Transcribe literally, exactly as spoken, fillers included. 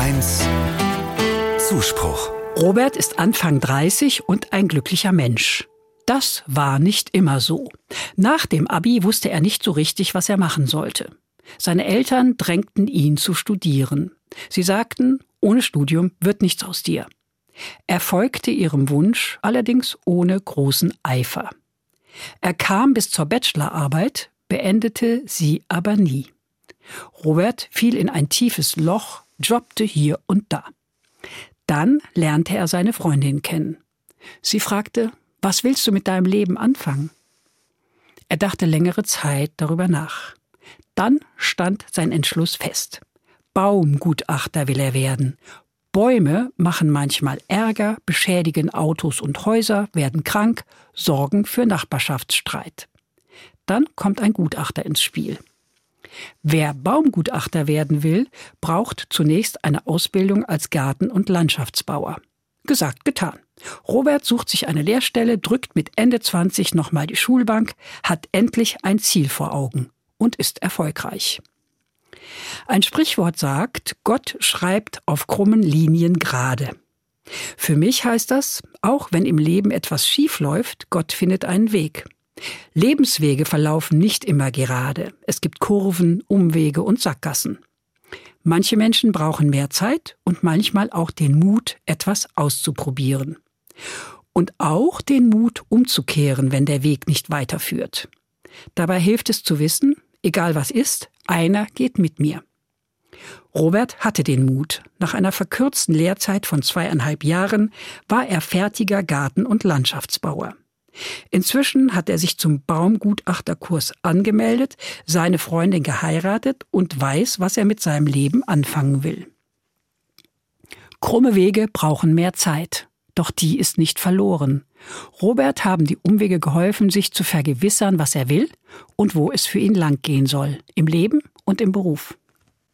eins Zuspruch. Robert ist Anfang dreißig und ein glücklicher Mensch. Das war nicht immer so. Nach dem Abi wusste er nicht so richtig, was er machen sollte. Seine Eltern drängten ihn zu studieren. Sie sagten, ohne Studium wird nichts aus dir. Er folgte ihrem Wunsch, allerdings ohne großen Eifer. Er kam bis zur Bachelorarbeit, beendete sie aber nie. Robert fiel in ein tiefes Loch, jobbte hier und da. Dann lernte er seine Freundin kennen. Sie fragte, was willst du mit deinem Leben anfangen? Er dachte längere Zeit darüber nach. Dann stand sein Entschluss fest. Baumgutachter will er werden. Bäume machen manchmal Ärger, beschädigen Autos und Häuser, werden krank, sorgen für Nachbarschaftsstreit. Dann kommt ein Gutachter ins Spiel. Wer Baumgutachter werden will, braucht zunächst eine Ausbildung als Garten- und Landschaftsbauer. Gesagt, getan. Robert sucht sich eine Lehrstelle, drückt mit Ende zwanzig nochmal die Schulbank, hat endlich ein Ziel vor Augen und ist erfolgreich. Ein Sprichwort sagt, Gott schreibt auf krummen Linien gerade. Für mich heißt das, auch wenn im Leben etwas schief läuft, Gott findet einen Weg. Lebenswege verlaufen nicht immer gerade. Es gibt Kurven, Umwege und Sackgassen. Manche Menschen brauchen mehr Zeit und manchmal auch den Mut, etwas auszuprobieren. Und auch den Mut, umzukehren, wenn der Weg nicht weiterführt. Dabei hilft es zu wissen, egal was ist, einer geht mit mir. Robert hatte den Mut. Nach einer verkürzten Lehrzeit von zweieinhalb Jahren war er fertiger Garten- und Landschaftsbauer. Inzwischen hat er sich zum Baumgutachterkurs angemeldet, seine Freundin geheiratet und weiß, was er mit seinem Leben anfangen will. Krumme Wege brauchen mehr Zeit, doch die ist nicht verloren. Robert haben die Umwege geholfen, sich zu vergewissern, was er will und wo es für ihn langgehen soll, im Leben und im Beruf.